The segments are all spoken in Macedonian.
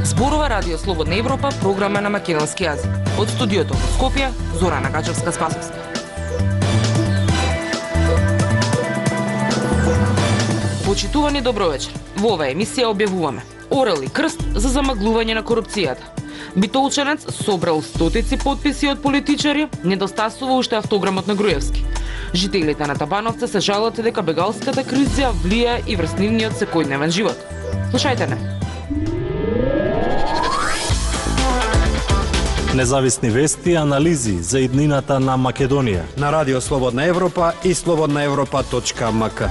Зборува Радио Слободна Европа, програма на македонски јазик. Од студиото во Скопје, Зорана Качевска-Спасовска. Почитувани, добро вечер. Во оваа емисија објавуваме Орел и крст за замаглување на корупцијата. Битолченец собрал стотици потписи од политичари, недостасува уште автограмот на Груевски. Жителите на Табановце се жалат дека бегалската криза влија и врз нивниот секојдневен живот. Слушајте не. Независни вести и анализи за иднината на Македонија на Радио Слободна Европа и slobodnaevropa.mk.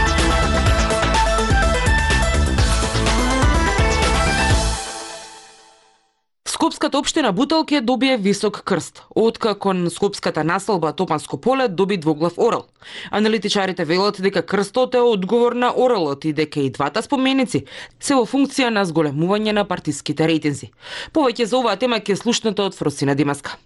Скопската општина Буталке добие висок крст, откако скопската населба Топанско поле доби двоглав орел. Аналитичарите велат дека крстот е одговор на орелот и дека и двата споменици се во функција на зголемување на партиските рейтинзи. Повеќе за оваа тема ќе слушнете од Фросина Димаска.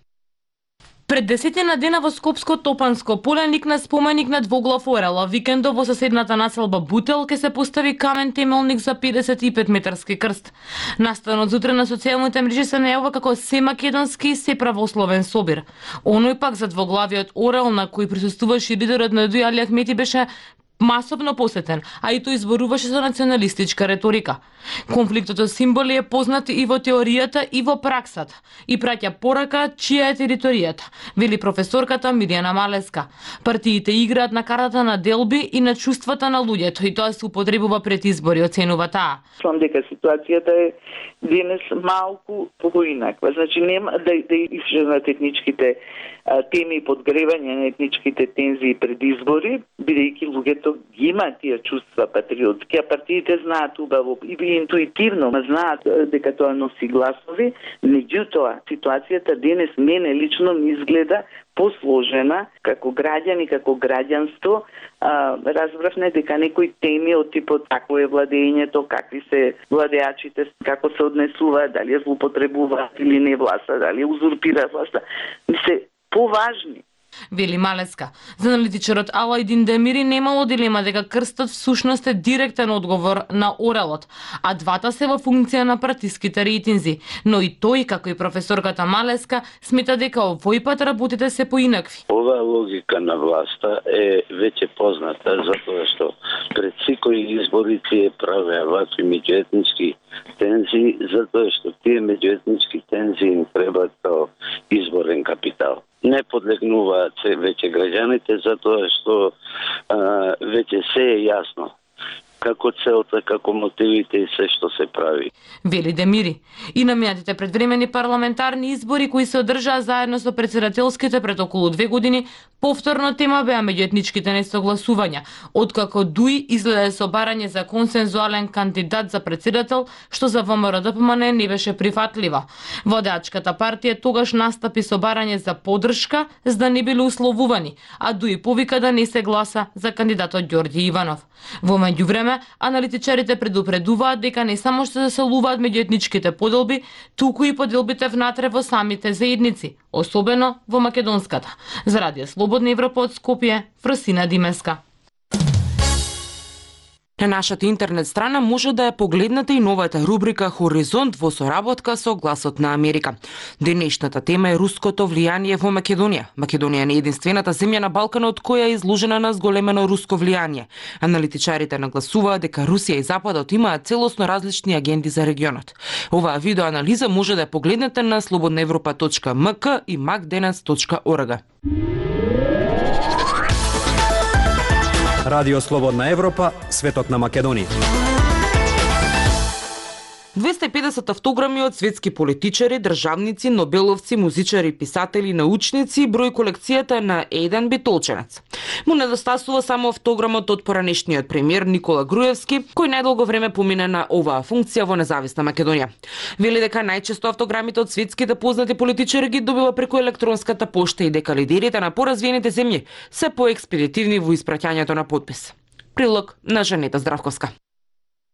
Пред десетина дена во Скопско Топанско поле никна споменик на двоглав орел, а викендов во соседната населба Бутел ке се постави камен темелник за 55 метарски крст. Настанот зутре на социјалните мрежи се најавува како се македонски и се правословен собир. Оној пак за двоглавиот орел на кој присуствуваше лидерот на Дуј Али Ахмети беше масовно посетен, а и тој изборуваше со националистичка реторика. Конфликтот од символи е познат и во теоријата и во праксата и праќа порака чија е територијата, вели професорката Мирјана Малеска. Партиите играат на картата на делби и на чувствата на луѓето и тоа се употребува пред избори, оценува таа. Мислам дека ситуацијата е денес малку поинаква. Значи нема да исчезнат етничките теми и подгревање на етничките тензии пред избори, бидејќи луѓето ги имаат тие чувства патриотски, а партиите знаат убаво и интуитивно знаат дека тоа носи гласови. Меѓутоа, ситуацијата денес мене лично ми изгледа посложена како граѓани, како граѓанство. Разбравме дека некои теми од типот како е владењето, какви се владеачите, како се однесуваат, дали ја злоупотребуваат или не власта, дали узурпира власта, ми се поважни. Вели Малеска. За аналитичарот Алајдин Демири немало дилема дека крстот всушност е директен одговор на орелот, а двата се во функција на партиските рейтинзи. Но и тој, како и професорката Малеска, смета дека овој пат работите се поинакви. Оваа логика на власта е веќе позната, затоа што пред секои избори тие правеа вакви меѓуетнички тензии, затоа што тие меѓуетнички тензии им требаат као изборен капитал. Не подлегнуваат се веќе граѓаните затоа што веќе се е јасно како целта, како мотивите и се што се прави. Вели Демири. И наминатите предвремени парламентарни избори кои се одржаа заедно со претседателските пред околу 2 години, повторно тема беа меѓуетничките несогласувања, откако ДУИ излезе со барање за консензуален кандидат за претседател, што за ВМРО-ДПМН не беше прифатлива. Водачката партија тогаш настапи со барање за поддршка, за да не биле условувани, а ДУИ повика да не се гласа за кандидатот Ѓорѓи Иванов. Во меѓувреме, аналитичарите предупредуваат дека не само што се заселуваат меѓуетничките поделби, туку и поделбите внатре во самите заедници, особено во македонската. За Радио Слободна Европа од Скопје, Фросина Димеска. На нашата интернет страна може да ја погледнете и новата рубрика Хоризонт во соработка со Гласот на Америка. Денешната тема е руското влијание во Македонија. Македонија не е единствената земја на Балканот која е изложена на зголемено руско влијание. Аналитичарите нагласуваат дека Русија и Западот имаат целосно различни агенди за регионот. Оваа видеоанализа може да ја погледнете на slobodnaevropa.mk и macdenas.org. Радио Слободна Европа, светот на Македонија. 250 автограми од светски политичари, државници, нобеловци, музичари, писатели, научници број колекцијата на еден битолченец. Му недостасува само автограмот од поранешниот премиер Никола Груевски, кој најдолго време помина на оваа функција во независна Македонија. Вели дека најчесто автограмите од светските познати политичари ги добива преку електронската пошта и дека лидерите на поразвиените земји се поекспедитивни во испраќањето на потпис. Прилог на Жанета Здравковска.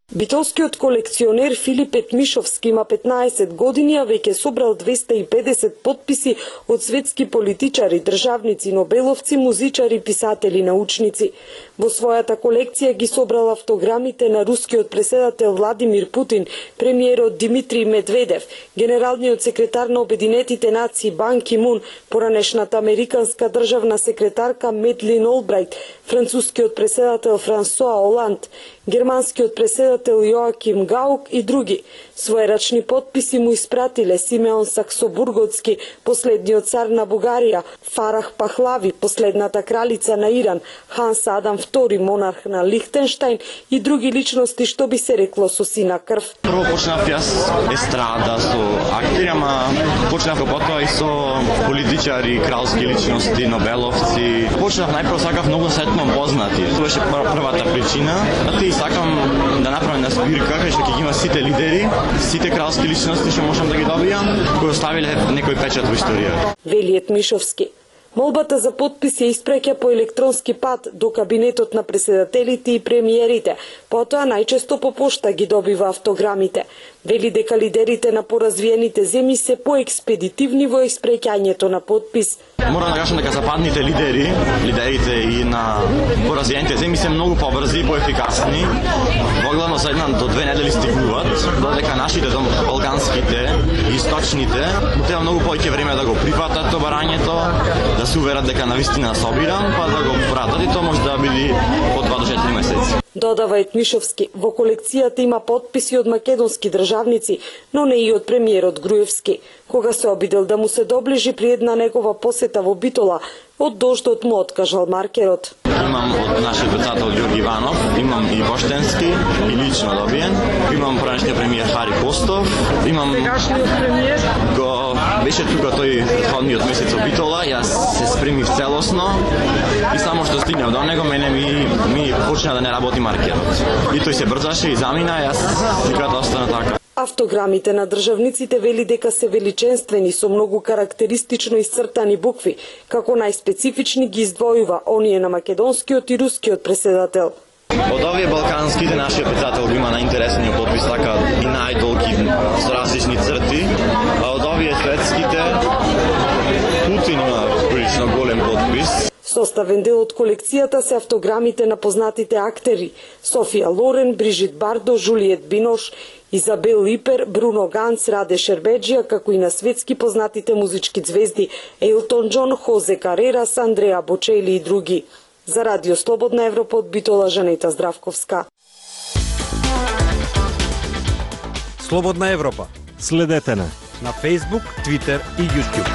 Битолскиот колекционер Филип Етмишовски има 15 години, а веќе собрал 250 потписи од светски политичари, државници, нобеловци, музичари, писатели, научници. Во својата колекција ги собрал автограмите на рускиот преседател Владимир Путин, премиерот Димитри Медведев, генералниот секретар на Обединетите нации Бан Ки Мун, поранешната американска државна секретарка Медлин Олбрайт, францускиот преседател Франсоа Оланд, германскиот преседател Јоаким Гаук и други. Своје рачни потписи му испратиле Симеон Саксобурготски, последниот цар на Бугарија, Фарах Пахлави, последната кралица на Иран, Ханс Адам II, монарх на Лихтенштајн и други личности, што би се рекло со сина крв. Прво почнав јас естрада со актери, ама почнав потоа и со политичари, кралски личности, нобеловци. Почнав најпрво сакав многу сетно познати. Тоа беше првата причина. А ти сакам да направам една збирка кај што ќе има сите лидери, сите кралски личности што можам да ги добијам, кои оставиле некој печат во историјата. Вели Етмишовски. Молбата за подпис ја испраќа по електронски пат до кабинетот на преседателите и премиерите, потоа најчесто по пошта ги добива автограмите. Вели дека лидерите на поразвиените земји се поекспедитивни во испраќањето на подпис. Морам да кажам дека западните лидерите и на поразвиените земји се многу побрзи и поефикасни. Воглавно за 1 до 2 недели стигнуваат, додека нашите балканските, источните, треба многу повеќе време да го прифатат тоа барањето, да се уверат дека навистина собирам, па да го пратат и тоа може да биде по 2 до 4 месеци. Додава Етмишовски, во колекцијата има потписи од македонски државници, но не и од премиерот Груевски. Кога се обидел да му се доближи при една негова посета во Битола, од дождот му откажал маркерот. Имам од нашиот председател Ѓорги Иванов, имам и поштенски, и лично добиен. Имам поранешниот премиер Хари Костов, имам сегашниот премиер го беше тука тој претходниот месец во Битола, јас се спремив целосно и само што стигнав до него мене ми почна да не работи маркерот. И тој се брзаше и замина, јас секогаш остана така. Автограмите на државниците вели дека се величенствени со многу карактеристично исцртани букви, како најспецифични ги издвојува оние на македонскиот и рускиот преседател. Од овие балканските нашиот председател има најинтересниот подпис, така и најдолги со различни црти, а од овие светските Путин има прилично голем подпис. Составен дел од колекцијата се автограмите на познатите актери Софија Лорен, Брижит Бардо, Жулиет Бинош, Изабел Липер, Бруно Ганц, Раде Шербеджија, како и на светски познатите музички звезди Елтон Џон, Хозе Карерас, Андреа Бочели и други. За Радио Слободна Европа од Битола, Жанета Здравковска. Слободна Европа. Следете на Facebook, Twitter и YouTube.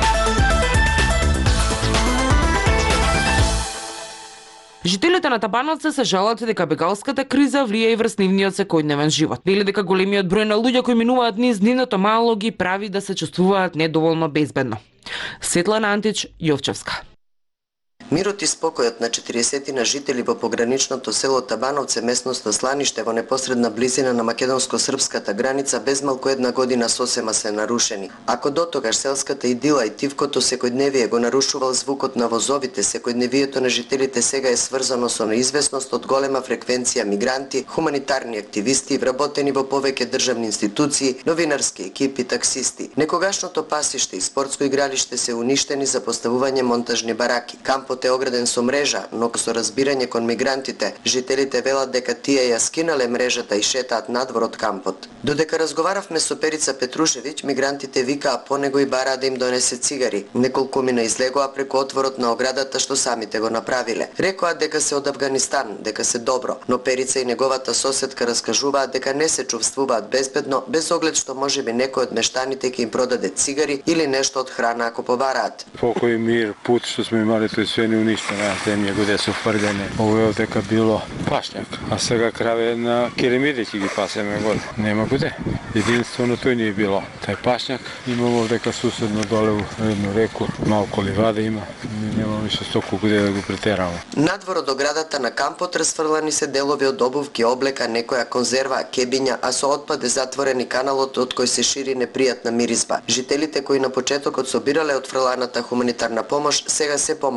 Жителите на Табановце се жалат дека бегалската криза влија и врз нивниот секојдневен живот. Вели дека големиот број на луѓе кои минуваат низ нивното мало ги прави да се чувствуваат недоволно безбедно. Светлана Антич, Јовчевска. Мирот и спокојот на 40 жители во пограничното село Табановце, местноста Сланиште, во непосредна близина на македонско-српската граница, без малку една година сосема се нарушени. Ако дотогаш селската идила и тивкото секојдневие го нарушувал звукот на возовите, секојдневието на жителите сега е сврзано со неизвестност од голема фреквенција мигранти, хуманитарни активисти, вработени во повеќе државни институции, новинарски екипи, таксисти. Некогашното пасиште и спортско игралиште се уништени за поставување монтажни бараки. Кампот е ограден со мрежа, но со разбирање кон мигрантите, жителите велат дека тие ја скинале мрежата и шетаат надвор од кампот. Додека разговаравме со Перица Петрушевиќ, мигрантите викаа по него и бараа да им донесе цигари. Неколку мина излегоа преку отворот на оградата што самите го направиле. Рекоа дека се од Авганистан, дека се добро, но Перица и неговата соседка раскажуваат дека не се чувствуваат безбедно, без оглед што можеби некој од мештаните ќе им продаде цигари или нешто од храна ако побараат. Покој, мир, пут што сме имали, тој све не уништена земја каде се фрljene. Ово е дека било пашњак, а сега краве на керемиди ќе ги пасеме горе. Нема куде. Единствено тој не е било. Тај пашњак имamo дека суседно доле во едну реку, малку ливада има. Нема више стоку куде да го претераме. Надвор од оградата на кампот расфрлани се делови од обувки, облека, некоја конзерва, кебиња, а со отпад е затворен и каналот од кој се шири непријатна миризба. Жителите кои на почетокот собирале од фрланата хуманитарна помош сега се помалку земјат.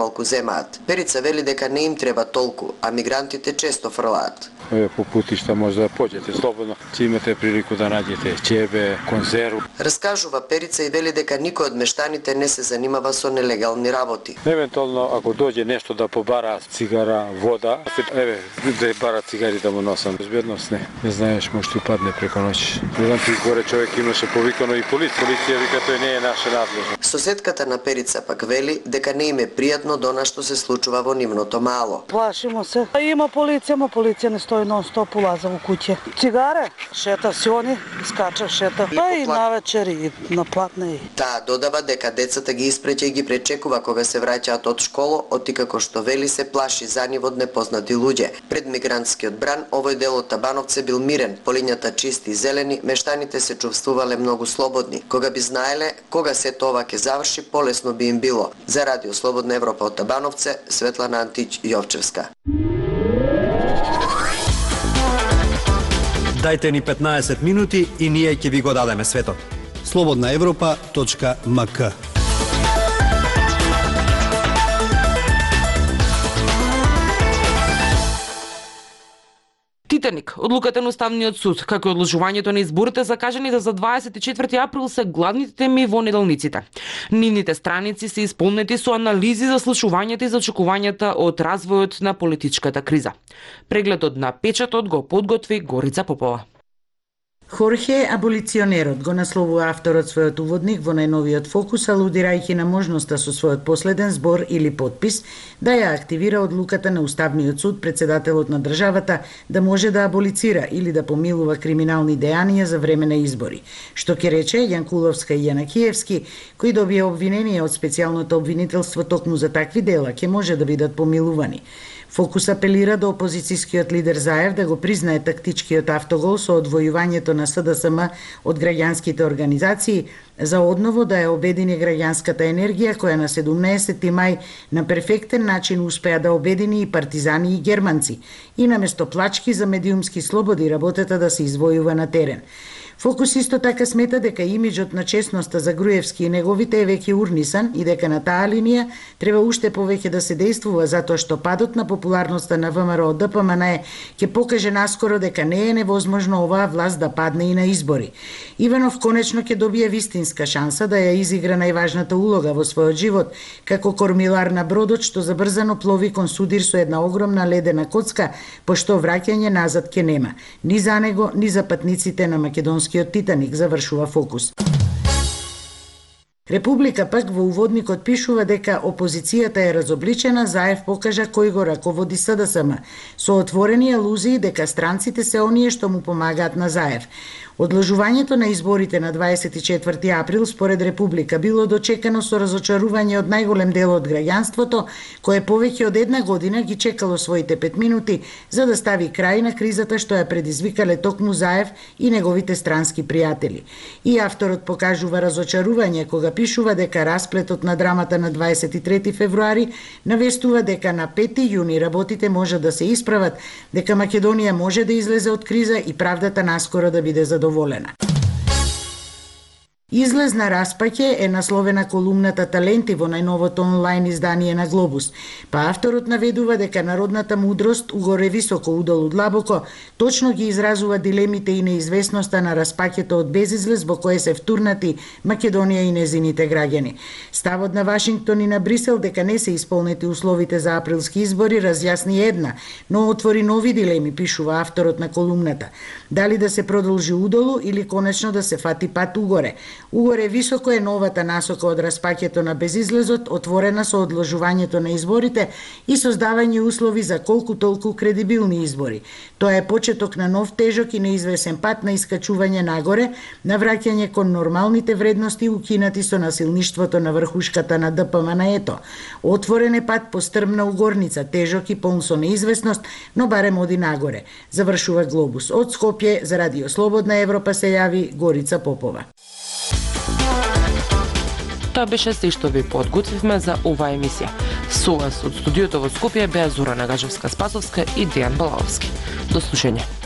земаат. Перица вели дека не им треба толку, а мигрантите често фрлаат. По путишта може да поđete слободно, ќе имате прилику да наđете ќебе, конзерву. Раскажува Перица и вели дека никој од мештаните не се занимава со нелегални работи. Евентуално ако доđe нешто да побара цигара, вода, да бара цигари да му носам. Безбедност не знаеш, може ти падне преко ноќ. Еден ти горе човек имаше повикано и полиција вика тој не е наша надлежност. Соседката на Перица пак вели дека не им е пријатно до она што се случува во нивното мало. Плашимо се. Има полиција не стои нон-стоп, улаза во куќе. Цигаре, шета сиони, скача, шета. И навечер и на платне. Таа додава дека децата ги испреќа и ги пречекува кога се враќаат од школа, оти како што вели се плаши за нив од непознати луѓе. Пред мигрантскиот бран, овој дел од Табановце бил мирен, полињата чисти и зелени, мештаните се чувствувале многу слободни. Кога би знаеле кога се тоа ќе заврши, полесно би им било. За Радио Слободна Европа од Табановце, Светлана Антич Јовчевска. Дајте ни 15 минути и ние ќе ви го дадеме светот. slobodnaevropa.mk. Титаник, одлуката на Уставниот суд, како и одложувањето на изборите закажаните за 24 април се главните теми во неделниците. Нивните страници се исполнети со анализи за слушувањата и за очекувањата од развојот на политичката криза. Прегледот на печатот го подготви Горица Попова. Хорхе аболиционерот го насловува авторот својот уводник во најновиот фокус, алудирајќи на можноста со својот последен збор или подпис да ја активира одлуката на Уставниот суд председателот на државата да може да аболицира или да помилува криминални дејанија за време на избори, што ќе рече Јанкуловска и Јанакиевски, кои добија обвинение од специјалното обвинителство токму за такви дела, ќе може да бидат помилувани. Фокус апелира до опозицијскиот лидер Заев да го признае тактичкиот автогол со одвојувањето на СДСМ од граѓанските организации за одново да ја обедини граѓанската енергија која на 17 мај на перфектен начин успеа да обедини и партизани и германци и наместо плачки за медиумски слободи работата да се извојува на терен. Фокус исто така смета дека имиџот на честноста за Груевски и неговите е веќе урнисан и дека на таа линија треба уште повеќе да се действува затоа што падот на популарноста на ВМРО ДПМН ќе покаже наскоро дека не е невозможно оваа власт да падне и на избори. Иванов конечно ќе добие вистинска шанса да ја изигра најважната улога во својот живот како кормилар на бродот што забрзано плови кон судир со една огромна ледена коцка, пошто враќање назад ќе нема, ни за него, ни за патниците на македонскиот Титаник, завршува Фокус. Република пак во уводникот пишува дека опозицијата е разобличена, Заев покажа кој го раководи СДСМ, со отворени алузии дека странците се оние што му помагаат на Заев. Одложувањето на изборите на 24 април според Република било дочекано со разочарување од најголем дел од граѓанството, кое повеќе од една година ги чекало своите 5 минути за да стави крај на кризата што ја предизвикале токму Заев и неговите странски пријатели. И авторот покажува разочарување кога пишува дека расплетот на драмата на 23 февруари навестува дека на 5 јуни работите може да се исправат, дека Македонија може да излезе од криза и правдата наскоро да биде задоволена. Излезна распаќе е насловена колумната Таленти во најновото онлайн издание на Глобус. Па авторот наведува дека народната мудрост угоре високо, удолу длабоко, точно ги изразува дилемите и неизвестноста на распаќето од безизлез во кое се втурнати Македонија и незините граѓани. Ставот на Вашингтон и на Брисел дека не се исполнети условите за априлски избори разјасни една, но отвори нови дилеми, пишува авторот на колумната. Дали да се продолжи удолу или конечно да се фати пат угоре. Угоре високо е новата насока од распаќето на безизлезот, отворена со одложувањето на изборите и создавање услови за колку толку кредибилни избори. Тоа е почеток на нов тежок и неизвесен пат на искачување нагоре, на враќање кон нормалните вредности укинати со насилништвото на врхушката на ДПМН-ето. Отворен е пат по стрмна угорница, тежок и полн со неизвестност, но барем оди нагоре. Завршува Глобус. Од Скопје за Радио Слободна Европа се јави Горица Попова. Тоа беше се што ви подготвивме за оваа емисија. Со вас од студиото во Скопје беа Зора Нагажевска-Спасовска и Дејан Балаовски. До слушање.